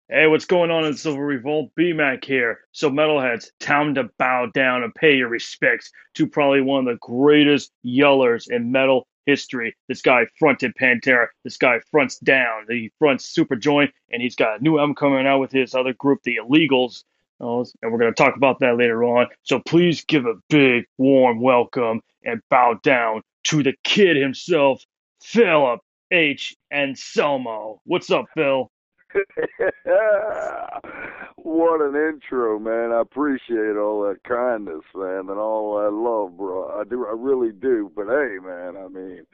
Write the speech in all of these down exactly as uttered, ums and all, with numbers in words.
Hey, what's going on in Silver Revolt? B-Mac here. So, metalheads, time to bow down and pay your respects to probably one of the greatest yellers in metal history. This guy fronted Pantera. This guy fronts Down. He fronts Superjoint, and he's got a new album coming out with his other group, The Illegals. Oh, and we're going to talk about that later on. So, please give a big, warm welcome and bow down to the kid himself, Philip H. Anselmo. What's up, Phil? What an intro, man. I appreciate all that kindness, man, and all that love, bro. I do, I really do. But hey, man, I mean,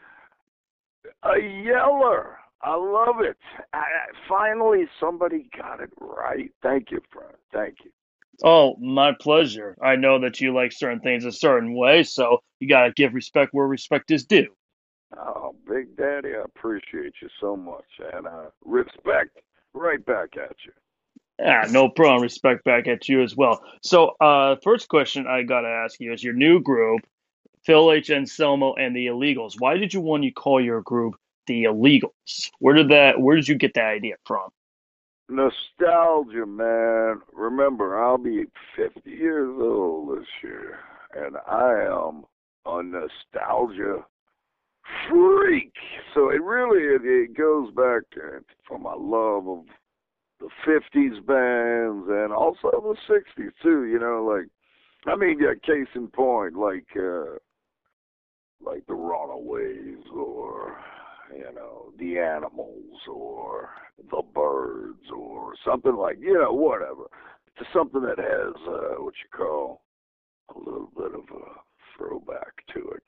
a yeller. I love it. I, I- finally, somebody got it right. Thank you, friend. Thank you. Oh, my pleasure. I know that you like certain things a certain way, so you gotta give respect where respect is due. Oh, Big Daddy, I appreciate you so much, and uh, respect right back at you. Yeah, no problem. Respect back at you as well. So, uh, first question I gotta ask you is your new group, Phil H. Anselmo and the Illegals. Why did you want to call your group the Illegals? Where did that? Where did you get that idea from? Nostalgia, man. Remember, I'll be fifty years old this year, and I am a nostalgia freak. So it really it, it goes back to, for my love of the fifties bands and also the sixties too. You know, like I mean, yeah, case in point, like uh, like the Runaways or you know the Animals or the Birds or something like you know whatever. To something that has uh, what you call a little bit of a throwback to it.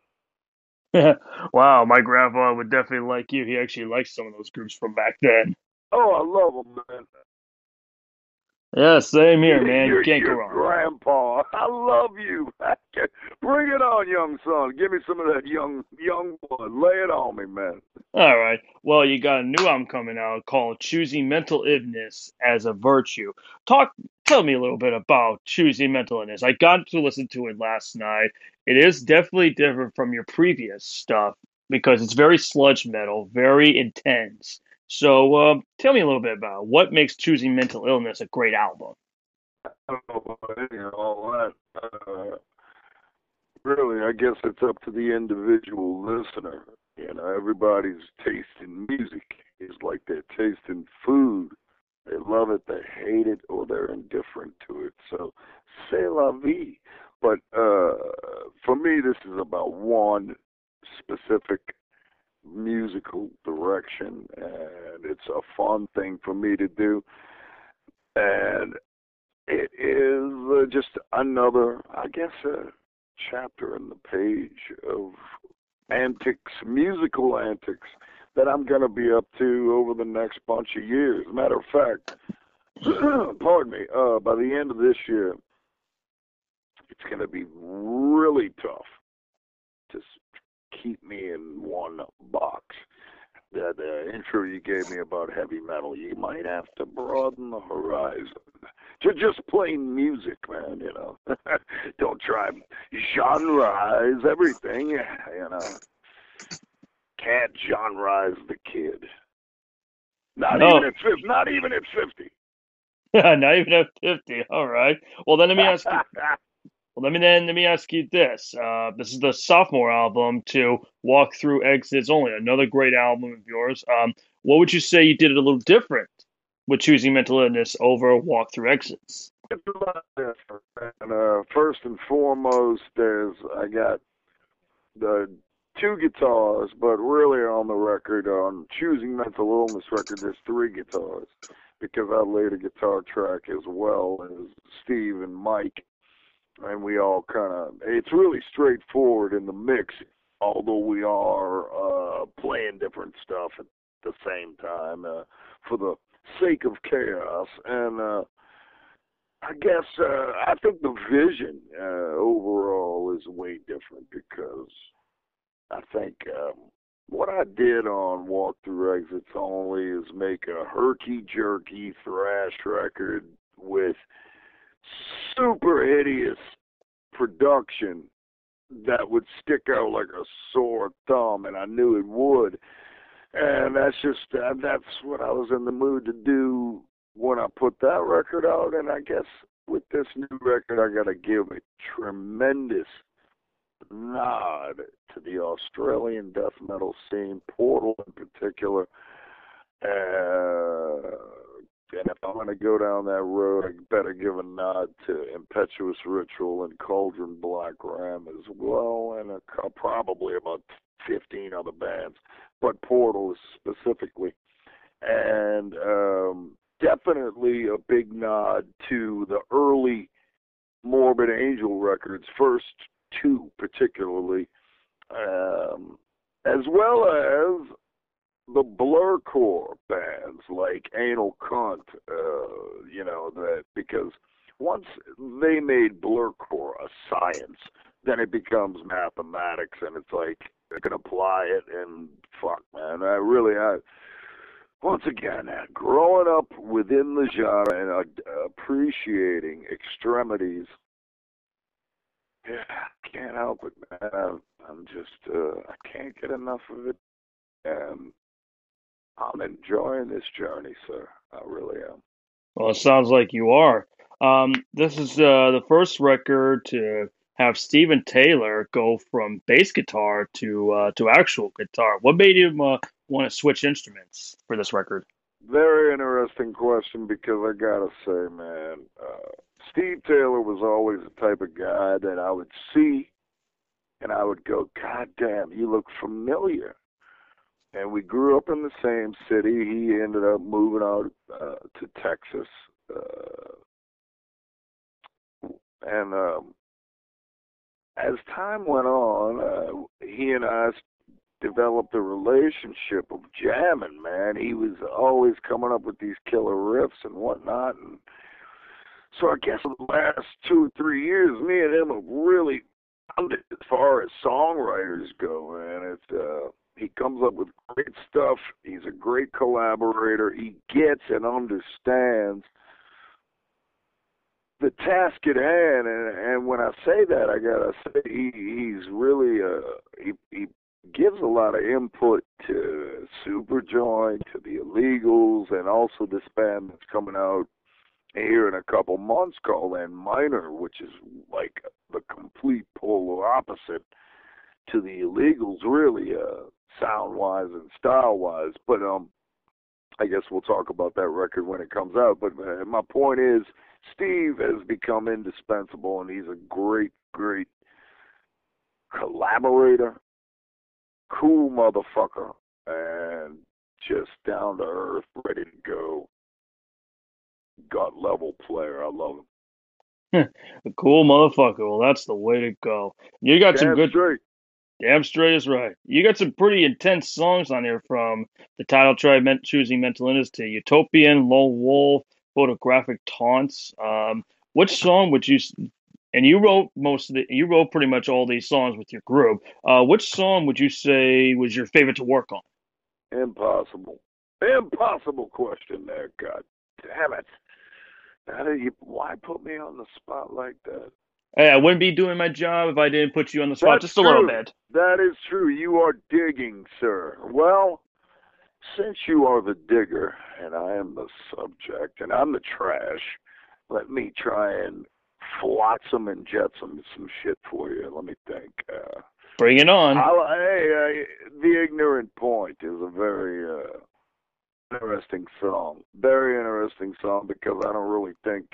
Wow, my grandpa would definitely like you. He actually likes some of those groups from back then. Oh, I love them, man. Yeah, same here, man. You You're can't go your wrong. grandpa. I love you. Bring it on, young son. Give me some of that young young blood. Lay it on me, man. All right. Well, you got a new album coming out called Choosing Mental Illness as a Virtue. Talk, tell me a little bit about Choosing Mental Illness. I got to listen to it last night. It is definitely different from your previous stuff because it's very sludge metal, very intense. So, um, tell me a little bit about what makes Choosing Mental Illness a great album. I don't know about any of all that. Uh, really, I guess it's up to the individual listener. You know, everybody's taste in music is like their taste in food. They love it, they hate it, or they're indifferent to it. So, c'est la vie. But uh, for me, this is about one specific musical direction, and it's a fun thing for me to do. And it is uh, just another, I guess, a chapter in the page of antics, musical antics that I'm going to be up to over the next bunch of years. Matter of fact, pardon me, uh, by the end of this year, it's going to be really tough to keep me in one box. That uh, intro you gave me about heavy metal, you might have to broaden the horizon to just plain music, man. You know, don't try genreize everything. You know, can't genreize the kid. Not even No, at fifty. Not even at fifty. not even at fifty. All right. Well, then let me ask you. Well, let me then let me ask you this. Uh, this is the sophomore album to Walk Through Exits Only, another great album of yours. Um, what would you say you did it a little different with choosing Mental Illness over Walk Through Exits? It's a lot different. And uh, first and foremost, there's I got the two guitars, but really on the record, on Choosing Mental Illness record, there's three guitars because I laid a guitar track as well as Steve and Mike, and we all kind of, it's really straightforward in the mix, although we are uh, playing different stuff at the same time uh, for the sake of chaos. And uh, I guess uh, I think the vision uh, overall is way different because I think um, what I did on Walk Through Exits Only is make a herky jerky thrash record with super hideous production that would stick out like a sore thumb, and I knew it would. And that's just uh, that's what I was in the mood to do when I put that record out, and I guess with this new record, I got to give a tremendous nod to the Australian death metal scene, Portal in particular. Uh, and if I'm going to go down that road, I better give a nod to Impetuous Ritual and Cauldron Black Ram as well, and a, probably about fifteen other bands, but Portal specifically. And um, definitely a big nod to the early Morbid Angel records, first two particularly, um, as well as the blurcore bands like Anal Cunt, uh, you know, that because once they made blurcore a science, then it becomes mathematics, and it's like they can apply it, and fuck, man, I really, I, once again, growing up within the genre and uh, appreciating extremities, yeah, I can't help it, man. I'm, I'm just, uh, I can't get enough of it, and I'm enjoying this journey, sir. I really am. Well, it sounds like you are. Um, this is uh, the first record to have Steven Taylor go from bass guitar to uh, to actual guitar. What made him uh, want to switch instruments for this record? Very interesting question, because I gotta say, man, uh, Steve Taylor was always the type of guy that I would see and I would go, God damn, you look familiar. And we grew up in the same city. He ended up moving out uh, to Texas. Uh, and um, as time went on, uh, he and I developed a relationship of jamming, man. He was always coming up with these killer riffs and whatnot. And so I guess in the last two or three years, me and him have really found it as far as songwriters go, man. It's, uh, he comes up with great stuff. He's a great collaborator. He gets and understands the task at hand. And, and when I say that, I gotta say he, he's really uh, he he gives a lot of input to Superjoint, to the Illegals, and also this band that's coming out here in a couple months called N Minor, which is like the complete polar opposite to the Illegals, really, uh, sound-wise and style-wise. But um, I guess we'll talk about that record when it comes out. But uh, my point is, Steve has become indispensable, and he's a great, great collaborator, cool motherfucker, and just down to earth, ready to go, gut level player. I love him. A cool motherfucker. Well, that's the way to go. You got Damn some good. straight. Damn straight is right. You got some pretty intense songs on here, from the title track, meant choosing mental illness, to Utopian, Lone Wolf, Photographic Taunts. Um, which song would you? And you wrote most of the. You wrote pretty much all these songs with your group. Uh, which song would you say was your favorite to work on? Impossible. Impossible question there. God damn it. How do you, why put me on the spot like that? Hey, I wouldn't be doing my job if I didn't put you on the spot That's just a true. little bit. That is true. You are digging, sir. Well, since you are the digger and I am the subject and I'm the trash, let me try and flotsam and jetsam some shit for you. Let me think. Uh, Bring it on. I'll, hey, uh, The Ignorant Point is a very uh, interesting song. Very interesting song, because I don't really think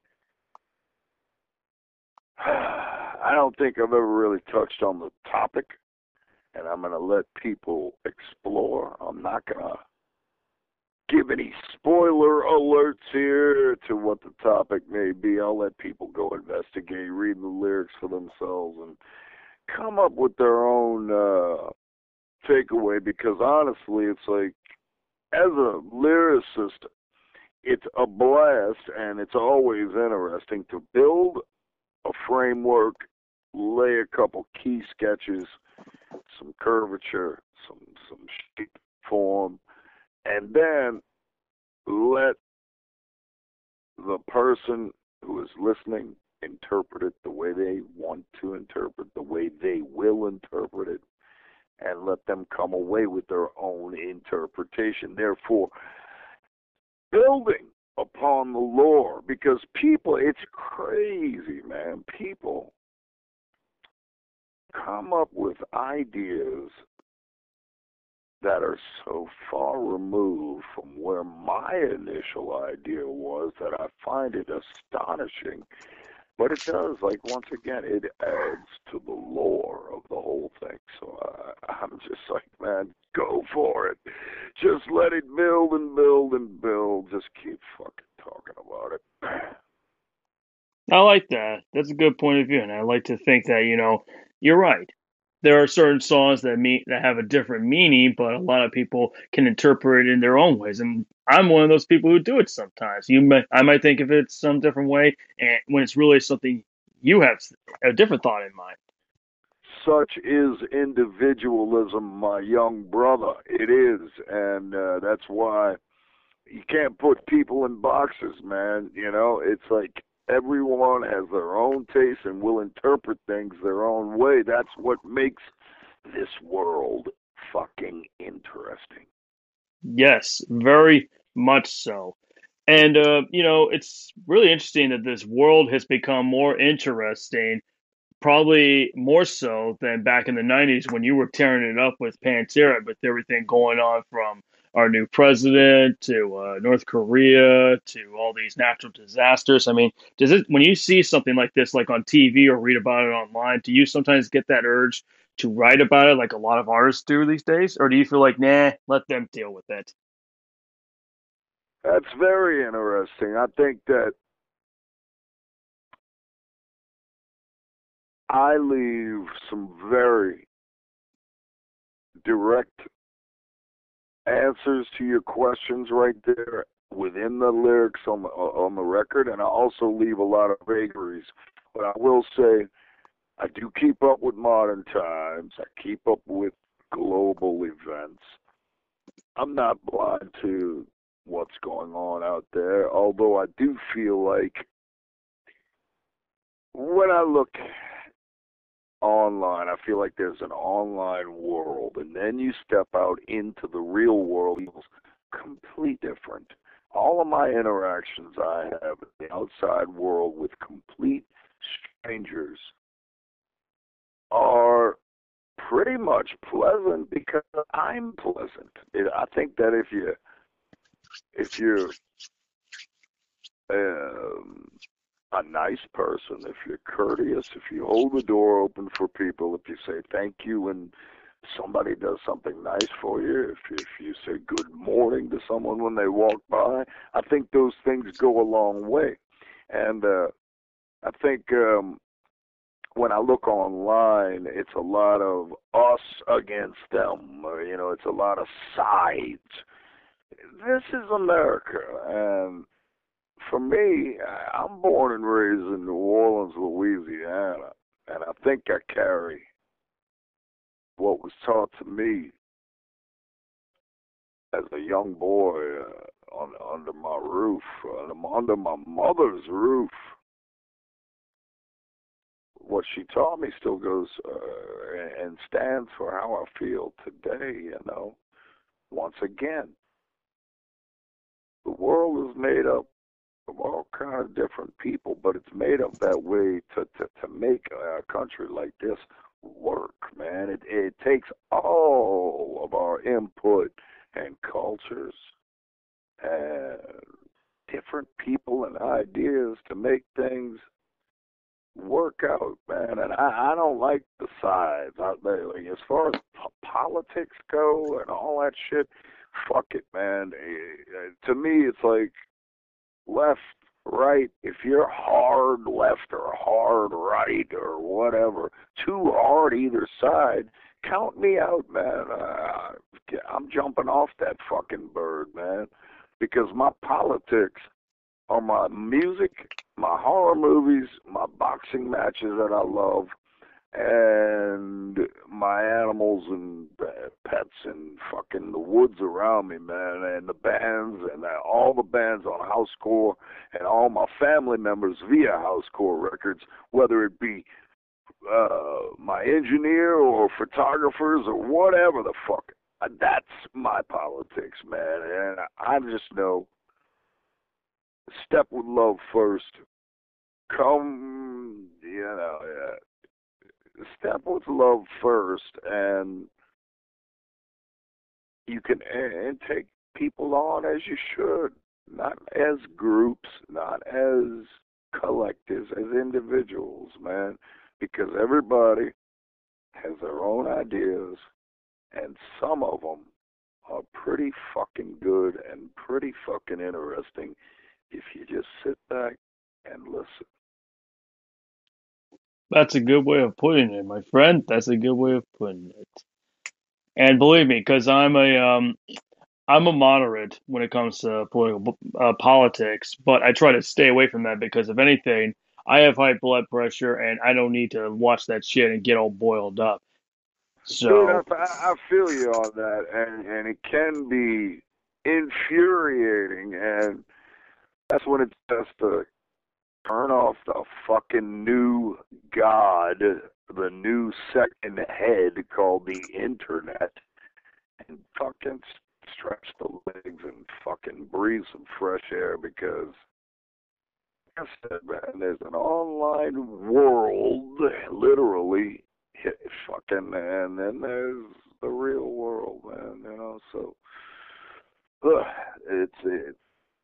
I don't think I've ever really touched on the topic, and I'm going to let people explore. I'm not going to give any spoiler alerts here to what the topic may be. I'll let people go investigate, read the lyrics for themselves, and come up with their own uh, takeaway, because honestly, it's like, as a lyricist, it's a blast, and it's always interesting to build a framework, lay a couple key sketches, some curvature, some some shape, form, and then let the person who is listening interpret it the way they want to interpret, the way they will interpret it, and let them come away with their own interpretation. Therefore, building a on the lore, because people, it's crazy, man. People come up with ideas that are so far removed from where my initial idea was that I find it astonishing. But it does, like, once again, it adds to the lore of the whole thing. So uh, I'm just like, man, go for it. Just let it build and build and build. Just keep fucking talking about it. I like that. That's a good point of view, and I like to think that, you know, you're right. There are certain songs that mean that have a different meaning, but a lot of people can interpret it in their own ways. And I'm one of those people who do it sometimes. You might, I might think of it some different way, and when it's really something you have a different thought in mind. Such is individualism, my young brother. It is, and uh, that's why you can't put people in boxes, man. You know, it's like everyone has their own taste and will interpret things their own way. That's what makes this world fucking interesting. Yes, very much so. And, uh, you know, it's really interesting that this world has become more interesting, probably more so than back in the nineties when you were tearing it up with Pantera, with everything going on from our new president to uh, North Korea to all these natural disasters. I mean, does it, when you see something like this, like on T V or read about it online, do you sometimes get that urge to write about it like a lot of artists do these days? Or do you feel like, nah, let them deal with it? That's very interesting. I think that I leave some very direct answers to your questions right there within the lyrics on the, on the record, and I also leave a lot of vagaries. But I will say, I do keep up with modern times. I keep up with global events. I'm not blind to what's going on out there, although I do feel like when I look online, I feel like there's an online world, and then you step out into the real world, it's complete different. All of my interactions I have in the outside world with complete strangers are pretty much pleasant because I'm pleasant. I think that if you if you're um, a nice person, if you're courteous, if you hold the door open for people, if you say thank you when somebody does something nice for you, if if you say good morning to someone when they walk by, I think those things go a long way. And uh, I think um, when I look online, it's a lot of us against them. Or, you know, it's a lot of sides. This is America, and for me, I'm born and raised in New Orleans, Louisiana, and I think I carry what was taught to me as a young boy uh, on, under my roof, uh, under my mother's roof. What she taught me still goes uh, and stands for how I feel today, you know. Once again, the world is made up of all kind of different people, but it's made up that way to, to, to make a country like this work, man. It, it takes all of our input and cultures and different people and ideas to make things work out, man. And I, I don't like the sides. I, like, as far as po- politics go and all that shit, fuck it, man. Uh, to me, it's like left, right. If you're hard left or hard right or whatever, too hard either side, count me out, man. Uh, I'm jumping off that fucking bird, man, because my politics are my music, my horror movies, my boxing matches that I love, and my animals and pets and fucking the woods around me, man, and the bands and all the bands on Housecore and all my family members via Housecore Records, whether it be uh, my engineer or photographers or whatever the fuck. That's my politics, man, and I just know step with love first. Come, you know, uh, step with love first, and you can and take people on as you should, not as groups, not as collectives, as individuals, man, because everybody has their own ideas, and some of them are pretty fucking good and pretty fucking interesting if you just sit back and listen. That's a good way of putting it, my friend. That's a good way of putting it. And believe me, because I'm a um, I'm a moderate when it comes to political uh, politics, but I try to stay away from that because if anything, I have high blood pressure and I don't need to watch that shit and get all boiled up. Dude, I, So, I feel you on that, and, and it can be infuriating, and that's when it's best to turn off the fucking new god, the new second head called the internet, and fucking stretch the legs and fucking breathe some fresh air because, like I said, man, there's an online world, literally, fucking, and then there's the real world, man, you know, so, ugh, it's, it.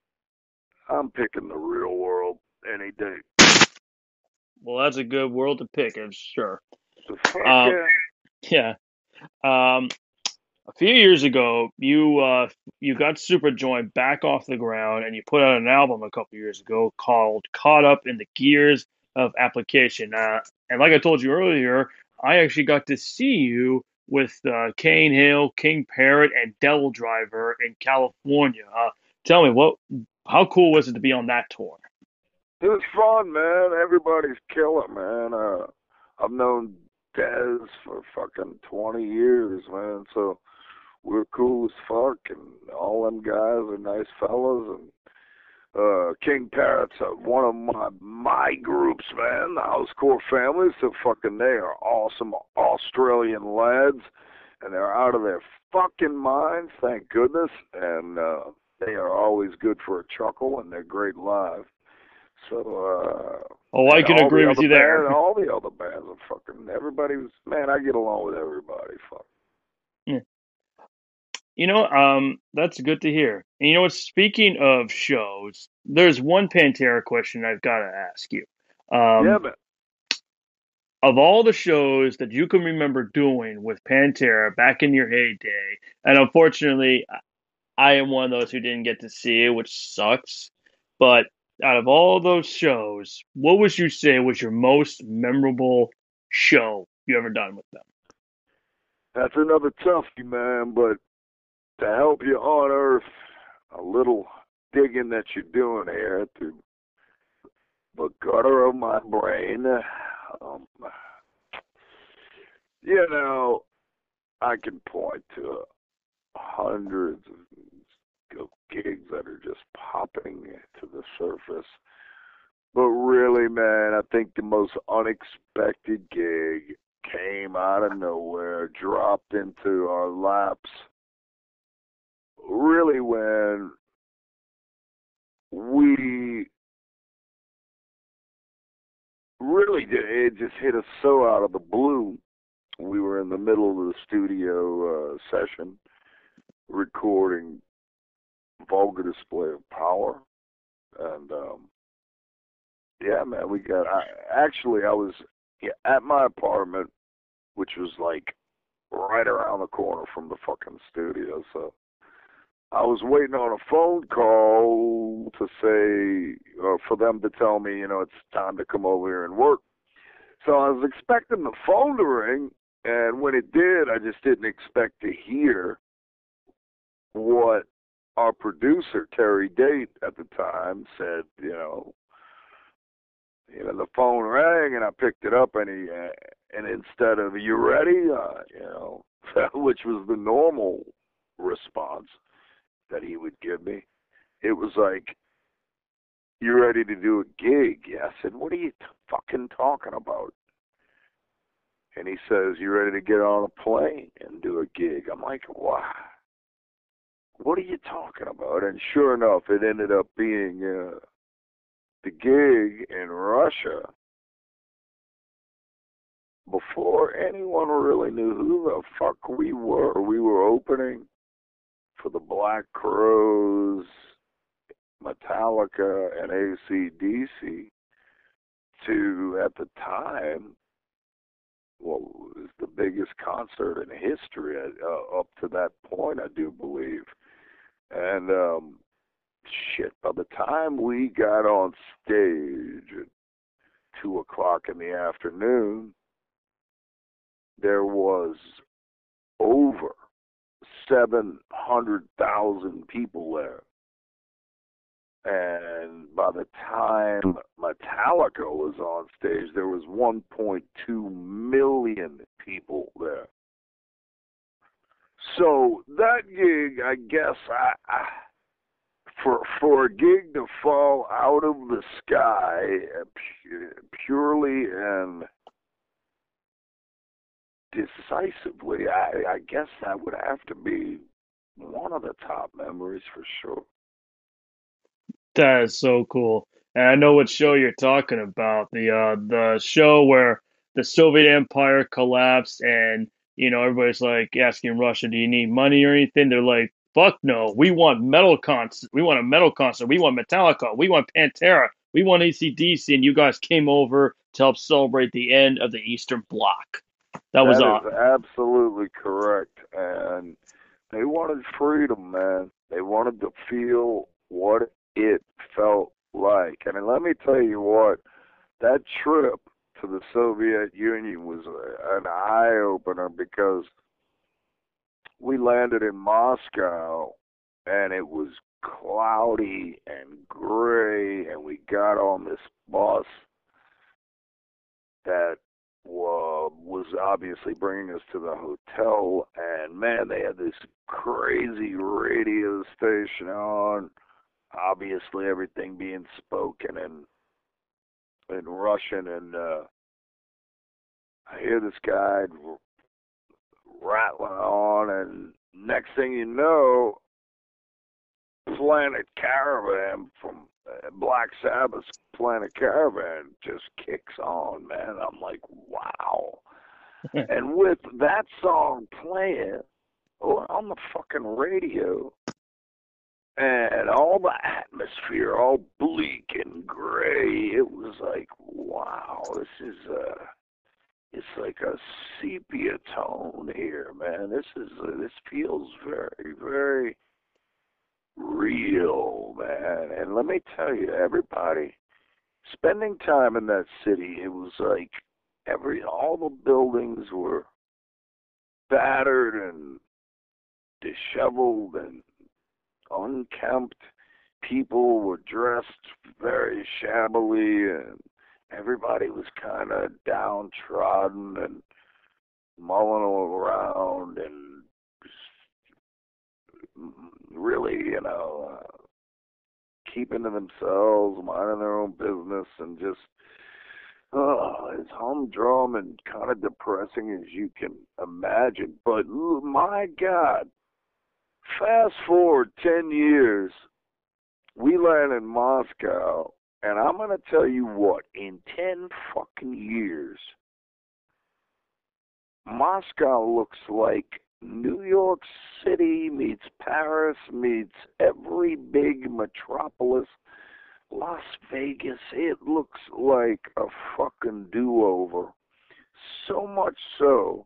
I'm picking the real world any day. well, that's a good world to pick, I'm sure. The fuck Um, yeah. yeah. Um, a few years ago, you uh, you got Superjoint back off the ground, and you put out an album a couple years ago called "Caught Up in the Gears of Application." Uh, and like I told you earlier, I actually got to see you with uh, Kane Hill, King Parrot, and Devil Driver in California. Uh, tell me, what? How cool was it to be on that tour? It was fun, man. Everybody's killer, man. Uh, I've known Dez for fucking twenty years, man. So we're cool as fuck, and all them guys are nice fellas. And uh, King Parrot's uh, one of my my groups, man. The Housecore family. So fucking they are awesome Australian lads, and they're out of their fucking minds, thank goodness. And uh, they are always good for a chuckle, and they're great live. So, uh, Oh, I and can all agree the with other you there. bands, all the other bands are fucking, everybody was, man, I get along with everybody, fuck. Yeah. You know, um, that's good to hear. And you know what? Speaking of shows, there's one Pantera question I've got to ask you. Yeah, Um, man. of all the shows that you can remember doing with Pantera back in your heyday, and unfortunately, I am one of those who didn't get to see it, which sucks. But out of all those shows, what would you say was your most memorable show you ever done with them? That's another toughie, man, but to help you unearth a little digging that you're doing here through the gutter of my brain, um, you know, I can point to hundreds of gigs that are just popping to the surface. But really, man, I think the most unexpected gig came out of nowhere, dropped into our laps. Really, when we really did, it just hit us so out of the blue. We were in the middle of the studio uh, session recording Vulgar Display of Power. And, um, yeah, man, we got, I, actually, I was yeah, at my apartment, which was like right around the corner from the fucking studio. So I was waiting on a phone call to say, or for them to tell me, you know, it's time to come over here and work. So I was expecting the phone to ring, and when it did, I just didn't expect to hear what our producer, Terry Date, at the time said, you know, you know, the phone rang, and I picked it up, and he, uh, and instead of, "You ready?" Uh, you know, which was the normal response that he would give me, it was like, "You ready to do a gig?" Yeah, I said, "What are you t- fucking talking about?" And he says, "You ready to get on a plane and do a gig?" I'm like, "Wow, what are you talking about?" And sure enough, it ended up being uh, the gig in Russia, before anyone really knew who the fuck we were, we were opening for the Black Crowes, Metallica, and A C D C to, at the time, what was the biggest concert in history uh, up to that point, I do believe. And, um, shit, by the time we got on stage at two o'clock in the afternoon, there was over seven hundred thousand people there. And by the time Metallica was on stage, there was one point two million people there. So that gig, I guess, I, I, for for a gig to fall out of the sky purely and decisively, I, I guess that would have to be one of the top memories for sure. That is so cool. And I know what show you're talking about. The uh the show where the Soviet Empire collapsed and you know everybody's like asking Russia, do you need money or anything? They're like, fuck no. We want metal concert. We want a metal concert. We want Metallica. We want Pantera. We want A C D C, and you guys came over to help celebrate the end of the Eastern Bloc. That was That awesome. is absolutely correct. And they wanted freedom, man. They wanted to feel what it felt like. And let me tell you what, that trip to the Soviet Union was an eye-opener because we landed in Moscow and it was cloudy and gray, and we got on this bus that uh, was obviously bringing us to the hotel, and man, they had this crazy radio station on, obviously everything being spoken in in Russian, and uh, I hear this guy rattling on, and next thing you know, Planet Caravan from uh, Black Sabbath's Planet Caravan just kicks on, man. I'm like, wow. And with that song playing on the fucking radio, and all the atmosphere all bleak and gray, it was like, wow, this is uh it's like a sepia tone here, man. This is uh, this feels very, very real, man. And let me tell you, everybody spending time in that city, it was like every all the buildings were battered and disheveled and unkempt. People were dressed very shabbily, and everybody was kind of downtrodden and mulling around and really, you know, uh, keeping to themselves, minding their own business, and just oh, as humdrum and kind of depressing as you can imagine. But my God, fast forward ten years, we land in Moscow, and I'm going to tell you what, in ten fucking years, Moscow looks like New York City meets Paris meets every big metropolis. Las Vegas, it looks like a fucking do-over. So much so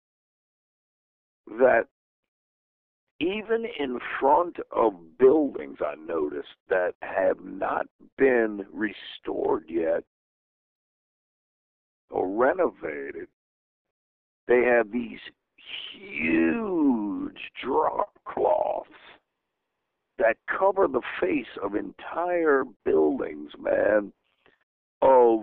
that even in front of buildings, I noticed, that have not been restored yet or renovated, they have these huge drop cloths that cover the face of entire buildings, man, of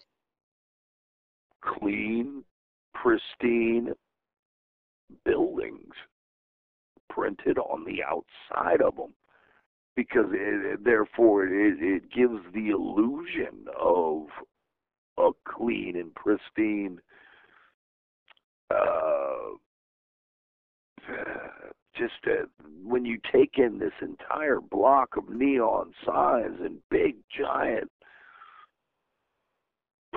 clean, pristine buildings printed on the outside of them, because it, therefore it, it gives the illusion of a clean and pristine uh, just uh, when you take in this entire block of neon signs and big giant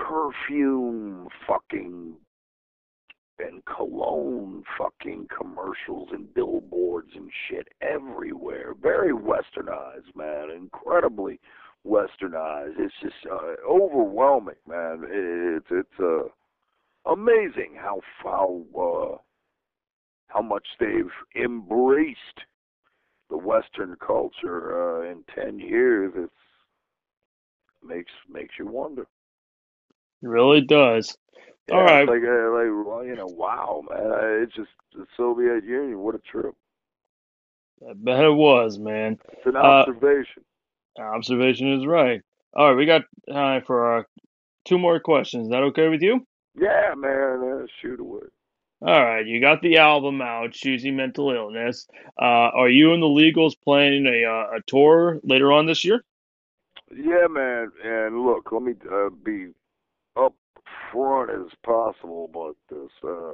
perfume fucking and cologne fucking commercials and billboards and shit everywhere. Very westernized, man. Incredibly westernized. It's just uh, overwhelming, man. It's it's uh, amazing how how uh, how much they've embraced the Western culture uh, in ten years. It's makes makes you wonder. It really does. Yeah, All right. it's like uh, like well, you know, wow, man. Uh, It's just the Soviet Union. What a trip. I bet it was, man. It's an Uh, observation. observation is right. All right, we got time for uh, two more questions. Is that okay with you? Yeah, man. Uh, shoot away. All right, you got the album out, Choosing Mental Illness. Uh, are you and the Legals planning a uh, a tour later on this year? Yeah, man. And look, let me uh, be up front as possible about this. Uh,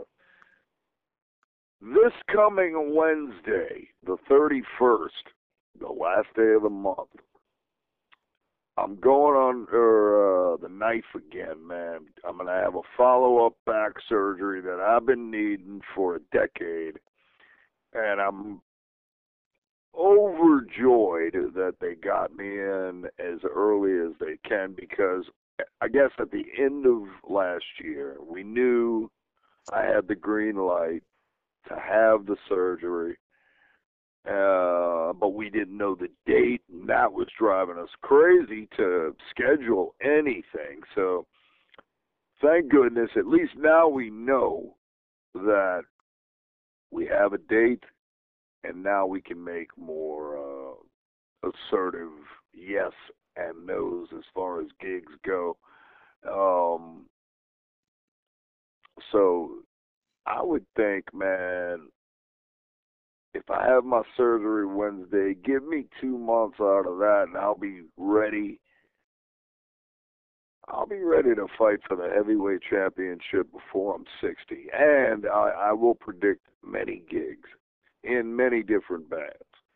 this coming Wednesday, the thirty-first, the last day of the month, I'm going on er, uh, the knife again, man. I'm going to have a follow-up back surgery that I've been needing for a decade. And I'm overjoyed that they got me in as early as they can, because I guess at the end of last year, we knew I had the green light to have the surgery, uh, but we didn't know the date, and that was driving us crazy to schedule anything. So thank goodness, at least now we know that we have a date, and now we can make more uh, assertive yes and no's as far as gigs go. Um, so I would think, man, if I have my surgery Wednesday, give me two months out of that, and I'll be ready. I'll be ready to fight for the heavyweight championship before I'm sixty, and I, I will predict many gigs in many different bands.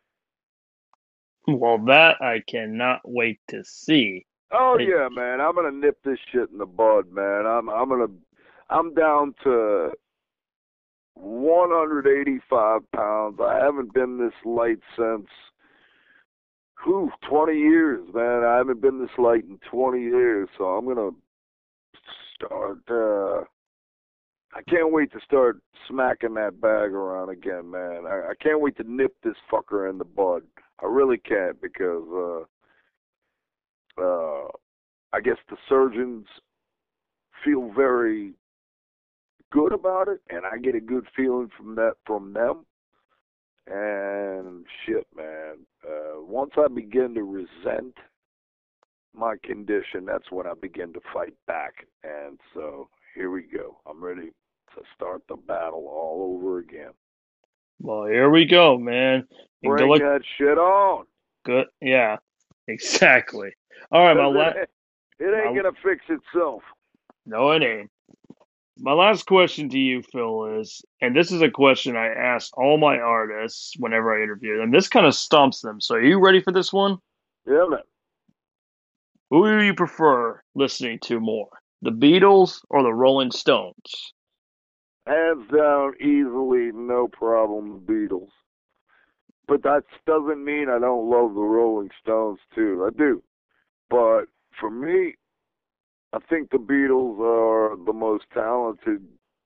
Well, that I cannot wait to see. Oh It, yeah, man! I'm gonna nip this shit in the bud, man. I'm I'm gonna I'm down to one hundred eighty-five pounds. I haven't been this light since, whew, twenty years, man. I haven't been this light in twenty years, so I'm gonna start. Uh, I can't wait to start smacking that bag around again, man. I, I can't wait to nip this fucker in the bud. I really can't, because uh, uh, I guess the surgeons feel very good about it, and I get a good feeling from that from them. And shit, man, uh, once I begin to resent my condition, that's when I begin to fight back. And so here we go. I'm ready to start the battle all over again. well, here we go, man. And good Bring luck. that shit on. Good, yeah, exactly. All right, my Cause la- it, it ain't my gonna fix itself. no, it ain't. My last question to you, Phil, is, and this is a question I ask all my artists whenever I interview them. This kind of stumps them. So, are you ready for this one? Yeah, man. Who do you prefer listening to more, the Beatles or the Rolling Stones? Hands down, easily, no problem, Beatles. But that doesn't mean I don't love the Rolling Stones, too. I do. But for me, I think the Beatles are the most talented.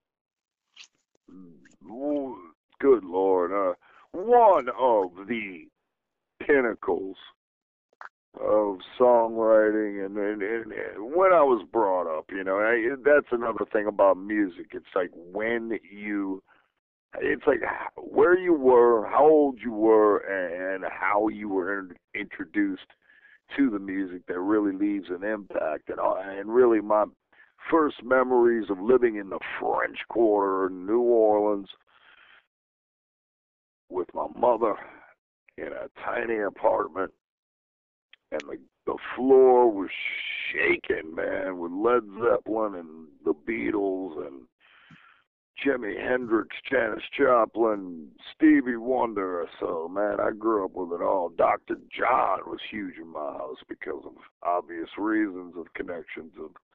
Good Lord. Uh, one of the pinnacles of songwriting, and, and, and, and when I was brought up, you know, I, that's another thing about music. It's like when you, it's like where you were, how old you were, and how you were in, introduced to the music that really leaves an impact. And, and really my first memories of living in the French Quarter in New Orleans with my mother in a tiny apartment, and the, the floor was shaking, man, with Led Zeppelin and the Beatles and Jimi Hendrix, Janis Joplin, Stevie Wonder. So, man, I grew up with it all. Doctor John was huge in my house because of obvious reasons of connections of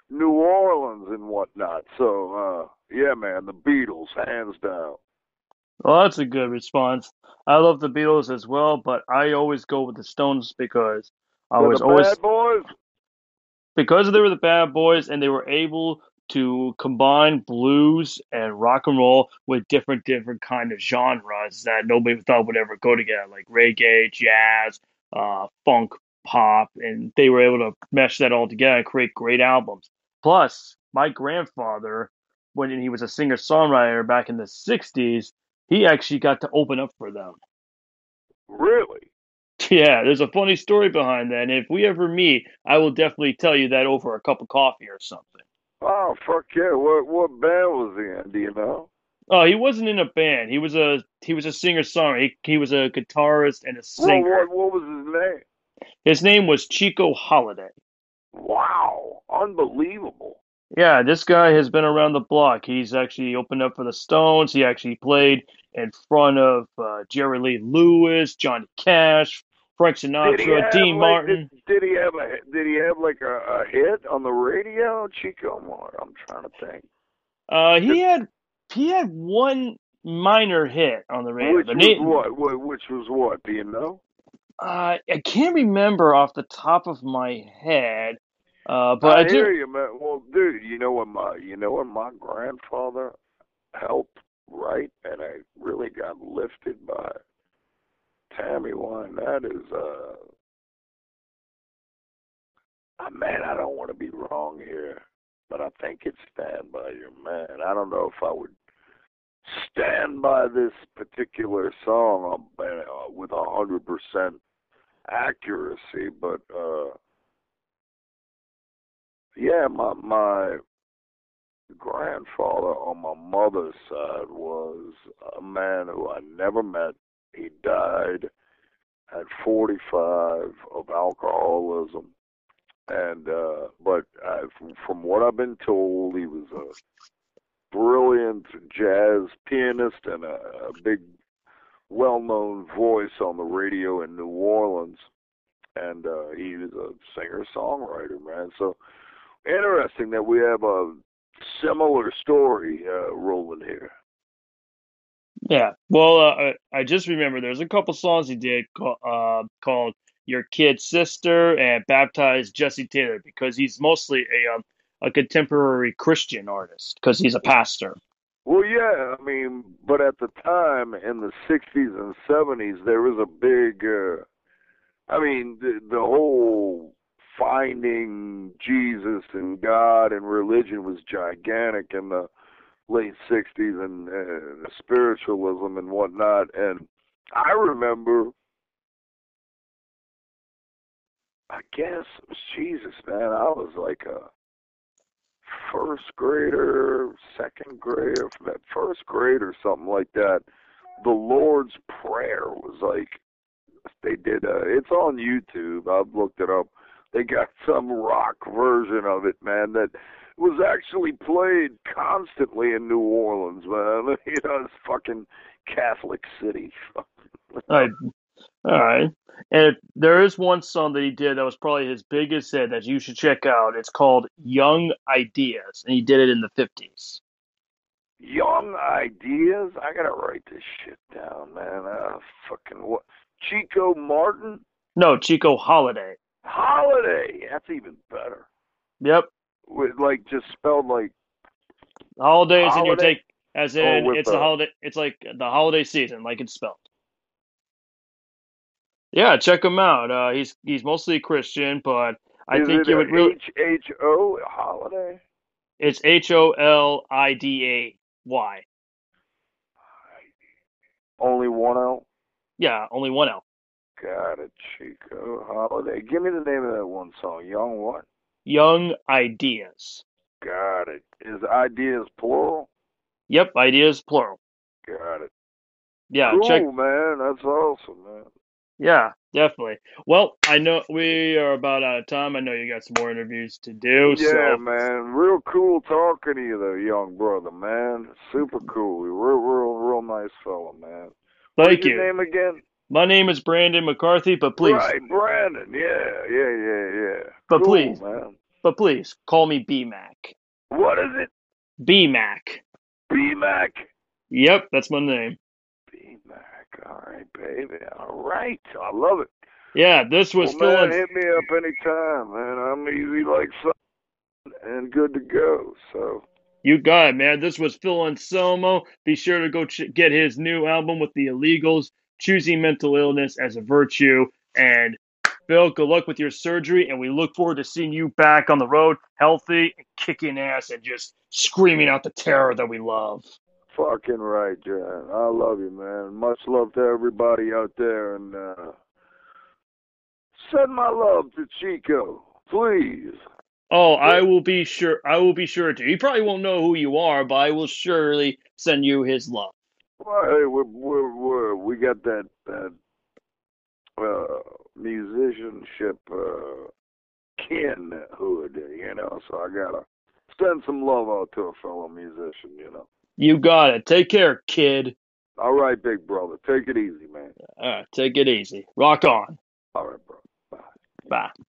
New Orleans and whatnot. So, uh, yeah, man, the Beatles, hands down. Well, that's a good response. I love the Beatles as well, but I always go with the Stones because I They're the was always Bad Boys. because they were the Bad Boys and they were able to combine blues and rock and roll with different different kind of genres that nobody thought would ever go together, like reggae, jazz, uh, funk, pop, and they were able to mesh that all together and create great albums. Plus, my grandfather, when he was a singer-songwriter back in the sixties, he actually got to open up for them. Really? Yeah, there's a funny story behind that. And if we ever meet, I will definitely tell you that over a cup of coffee or something. Oh, fuck yeah. What what band was he in? Do you know? Oh, he wasn't in a band. He was a he was a singer-songwriter. He, he was a guitarist and a Well, singer. what what was his name? His name was Chico Holiday. Wow, unbelievable. Yeah, this guy has been around the block. He's actually opened up for the Stones. He actually played in front of uh, Jerry Lee Lewis, Johnny Cash, Frank Did he Sinatra, have Dean like did, Martin. did he have a did he have like a, a hit on the radio? Chico Moore. I'm trying to think. Uh, Did, he had he had one minor hit on the radio. which The was name what? What which was what? Do you know? uh, I can't remember off the top of my head, uh, but I I do. hear you, man. Well, dude, you know what my you know what my grandfather helped write, and I really got lifted by Tammy Wine. That is, uh, ah, man, I don't want to be wrong here, but I think it's Stand By Your Man. I don't know if I would stand by this particular song uh, uh, with a hundred percent accuracy, but uh, yeah, my my grandfather on my mother's side was a man who I never met. He died at forty-five of alcoholism, and uh, but uh, from what I've been told, he was a brilliant jazz pianist and a, a big, well-known voice on the radio in New Orleans, and uh, he was a singer-songwriter, man. So interesting that we have a similar story uh, rolling here. Yeah. Well, uh, I I just remember there's a couple songs he did call, uh, called "Your Kid Sister" and "Baptized Jesse Taylor" because he's mostly a um, a contemporary Christian artist because he's a pastor. Well, yeah, I mean, but at the time in the sixties and seventies, there was a big, uh, I mean, the, the whole finding Jesus and God and religion was gigantic in the late sixties and uh, spiritualism and whatnot. And I remember, I guess, Jesus, man, I was like a first grader, second grader, that first grade or something like that. The Lord's Prayer was like, they did, uh, it's on YouTube. I've looked it up. They got some rock version of it, man, that was actually played constantly in New Orleans, man. You know, it's fucking Catholic city. All right. All right. And there is one song that he did that was probably his biggest hit that you should check out. It's called "Young Ideas," and he did it in the fifties. Young Ideas? I gotta write this shit down, man. Uh, fucking what? Chico Martin? No, Chico Holiday. Holiday! That's even better. Yep. With, like, just spelled like Holiday is in your holiday? take, as Or in with it's the a... holiday. It's like the holiday season, like it's spelled. Yeah, check him out. Uh, he's he's mostly Christian, but I Is think it you a would really. H H O holiday? It's H O L I D A Y. Only one L? Yeah, only one L. Got it, Chico Holiday. Give me the name of that one song. Young what? Young Ideas. Got it. Is ideas plural? Yep, ideas plural. Got it. Yeah, check. Cool, man. That's awesome, man. Yeah, definitely. Well, I know we are about out of time. I know you got some more interviews to do, Yeah, so man. Real cool talking to you, there, young brother, man. Super cool. Real, real, real nice fella, man. What is thank your you. name again? My name is Brandon McCarthy, but please, Right, Brandon. Yeah, yeah, yeah, yeah. but Cool, please, man. but please call me B-Mac. What is it? B-Mac. B-Mac? Yep, that's my name. B-Mac. All right, baby. All right. I love it. Yeah, this was Well, Phil man, and hit me up anytime, man. I'm easy like sun and good to go. So, you got it, man. This was Phil Anselmo. Be sure to go ch- get his new album with the Illegals, Choosing Mental Illness as a Virtue. And Phil, good luck with your surgery, and we look forward to seeing you back on the road, healthy and kicking ass and just screaming out the terror that we love. fucking right, John. I love you, man. Much love to everybody out there, and uh, send my love to Chico, please. Oh, I will be sure. I will be sure to. He probably won't know who you are, but I will surely send you his love. Well, hey, we're, we're, we're, we got that, that uh, musicianship uh, kinhood, you know, so I gotta send some love out to a fellow musician, you know. You got it. Take care, kid. All right, big brother. Take it easy, man. All right, take it easy. Rock on. All right, bro. Bye. Bye.